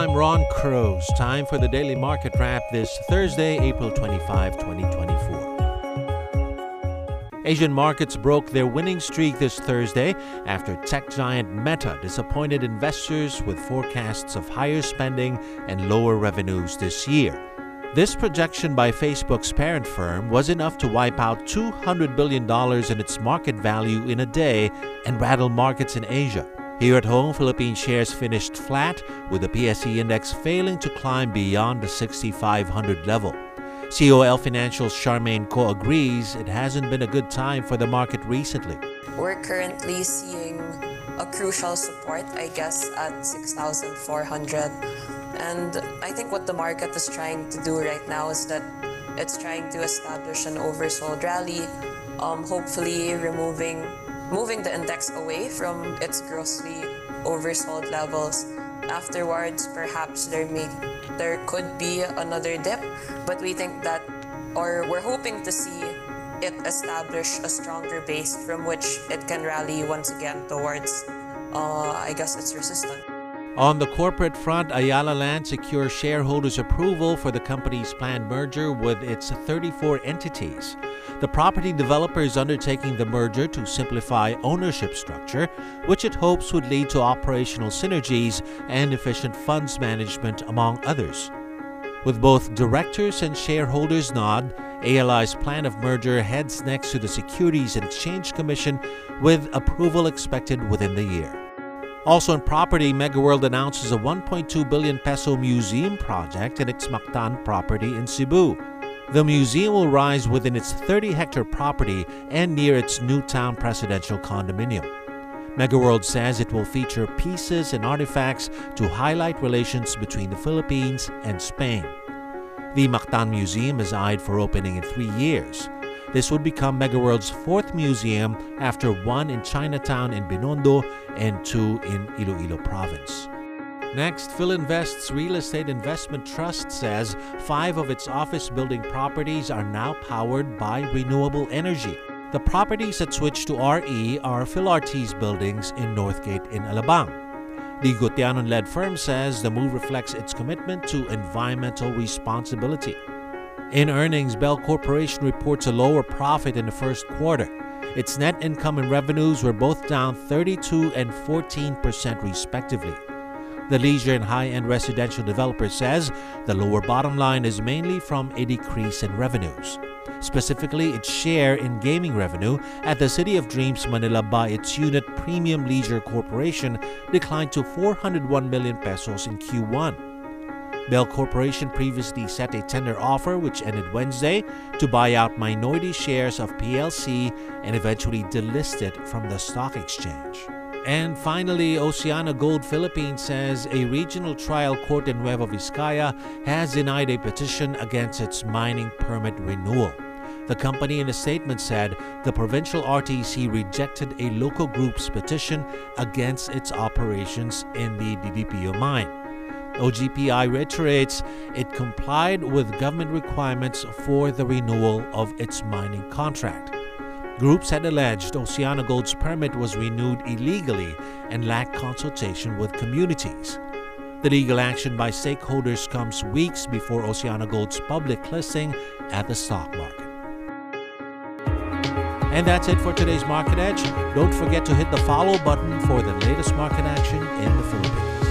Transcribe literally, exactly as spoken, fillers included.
I'm Ron Cruz. Time for the Daily Market Wrap this Thursday, April twenty-fifth, twenty twenty-four. Asian markets broke their winning streak this Thursday after tech giant Meta disappointed investors with forecasts of higher spending and lower revenues this year. This projection by Facebook's parent firm was enough to wipe out two hundred billion dollars in its market value in a day and rattle markets in Asia. Here at home, Philippine shares finished flat, with the P S E index failing to climb beyond the sixty-five hundred level. C O L Financial's Charmaine Ko agrees it hasn't been a good time for the market recently. We're currently seeing a crucial support, I guess, at six thousand four hundred. And I think what the market is trying to do right now is that it's trying to establish an oversold rally, um, hopefully removing moving the index away from its grossly oversold levels. Afterwards, perhaps there may there could be another dip, but we think that, or we're hoping to see it establish a stronger base from which it can rally once again towards, uh, I guess, its resistance. On the corporate front, Ayala Land secures shareholders' approval for the company's planned merger with its thirty-four entities. The property developer is undertaking the merger to simplify ownership structure, which it hopes would lead to operational synergies and efficient funds management, among others. With both directors and shareholders nod, A L I's plan of merger heads next to the Securities and Exchange Commission, with approval expected within the year. Also in property, MegaWorld announces a one point two billion peso museum project in its Mactan property in Cebu. The museum will rise within its thirty hectare property and near its Newtown presidential condominium. MegaWorld says it will feature pieces and artifacts to highlight relations between the Philippines and Spain. The Mactan Museum is eyed for opening in three years. This would become MegaWorld's fourth museum after one in Chinatown in Binondo and two in Iloilo province. Next, Philinvest's Real Estate Investment Trust says five of its office building properties are now powered by renewable energy. The properties that switch to R E are PhilRT's buildings in Northgate in Alabang. The Gutianon-led firm says the move reflects its commitment to environmental responsibility. In earnings, Bell Corporation reports a lower profit in the first quarter. Its net income and revenues were both down thirty-two and fourteen percent respectively. The leisure and high-end residential developer says the lower bottom line is mainly from a decrease in revenues. Specifically, its share in gaming revenue at the City of Dreams Manila by its unit Premium Leisure Corporation declined to four hundred one million pesos in Q one. Bell Corporation previously set a tender offer, which ended Wednesday, to buy out minority shares of P L C and eventually delist it from the stock exchange. And finally, Oceana Gold Philippines says a regional trial court in Nueva Vizcaya has denied a petition against its mining permit renewal. The company in a statement said the provincial R T C rejected a local group's petition against its operations in the D D P O mine. O G P I reiterates it complied with government requirements for the renewal of its mining contract. Groups had alleged Oceana Gold's permit was renewed illegally and lacked consultation with communities. The legal action by stakeholders comes weeks before Oceana Gold's public listing at the stock market. And that's it for today's Market Edge. Don't forget to hit the follow button for the latest market action in the Philippines.